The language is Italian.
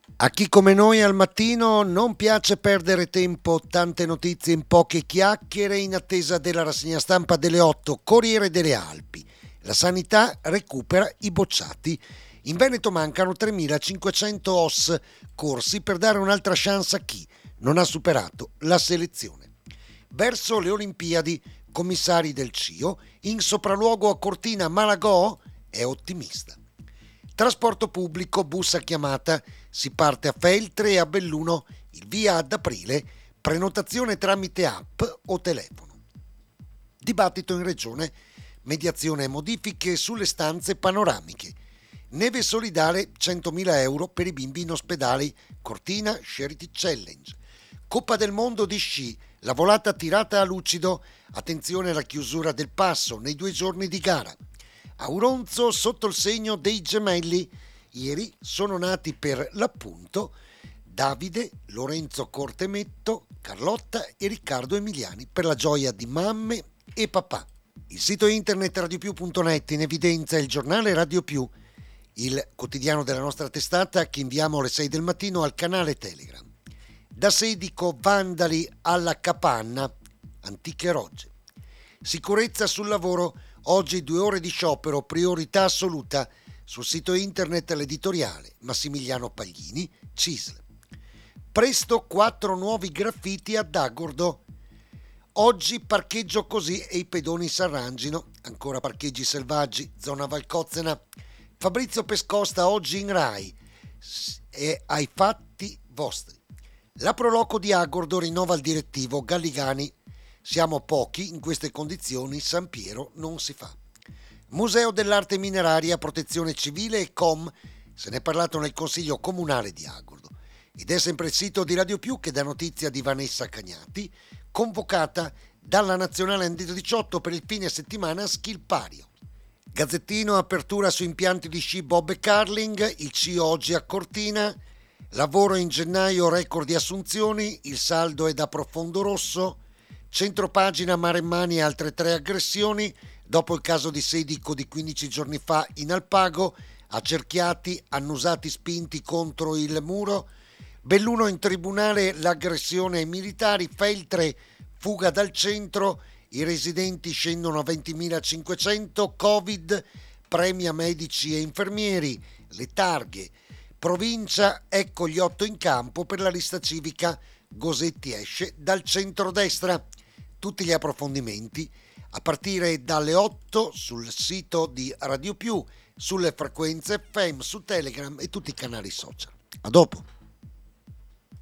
A chi come noi al mattino non piace perdere tempo, tante notizie in poche chiacchiere in attesa della rassegna stampa delle 8, Corriere delle Alpi. La sanità recupera i bocciati. In Veneto mancano 3.500 OS corsi per dare un'altra chance a chi non ha superato la selezione. Verso le Olimpiadi, commissari del CIO, in sopralluogo a Cortina Malagò è ottimista. Trasporto pubblico, bus a chiamata, si parte a Feltre e a Belluno, il via ad aprile, prenotazione tramite app o telefono. Dibattito in regione, mediazione e modifiche sulle stanze panoramiche. Neve solidale, 100.000 euro per i bimbi in ospedali, Cortina Charity Challenge. Coppa del mondo di sci, la volata tirata a lucido, attenzione alla chiusura del passo nei 2 giorni di gara. Auronzo sotto il segno dei gemelli. Ieri sono nati per l'appunto Davide, Lorenzo Cortemetto, Carlotta e Riccardo Emiliani per la gioia di mamme e papà. Il sito internet radiopiù.net in evidenza il giornale Radio Più, il quotidiano della nostra testata che inviamo alle 6 del mattino al canale Telegram. Da Sedico vandali alla capanna, antiche rogge. Sicurezza sul lavoro, oggi 2 ore di sciopero, priorità assoluta. Sul sito internet l'editoriale Massimiliano Paglini, CISL. Presto 4 nuovi graffiti a Dagordo. Oggi parcheggio così e i pedoni s'arrangino. Ancora parcheggi selvaggi, zona Valcozzena. Fabrizio Pescosta oggi in Rai e ai fatti vostri. La Proloco di Agordo rinnova il direttivo Galligani. Siamo pochi, in queste condizioni San Piero non si fa. Museo dell'arte mineraria, protezione civile e COM, se ne è parlato nel Consiglio Comunale di Agordo. Ed è sempre il sito di Radio Più che dà notizia di Vanessa Cagnati, convocata dalla Nazionale Under 18 per il fine settimana a Schilpario. Gazzettino, apertura su impianti di sci bob e curling, il CIO oggi a Cortina, lavoro in gennaio, record di assunzioni, il saldo è da profondo rosso. Centropagina Maremmani e altre 3 aggressioni, dopo il caso di Sedico di 15 giorni fa in Alpago, accerchiati, annusati spinti contro il muro, Belluno in tribunale l'aggressione ai militari, Feltre fuga dal centro, i residenti scendono a 20.500, Covid, premia medici e infermieri, le targhe, provincia, ecco gli 8 in campo per la lista civica, Gosetti esce dal centrodestra. Tutti gli approfondimenti a partire dalle 8 sul sito di Radio Più, sulle frequenze FM, su Telegram e tutti i canali social. A dopo.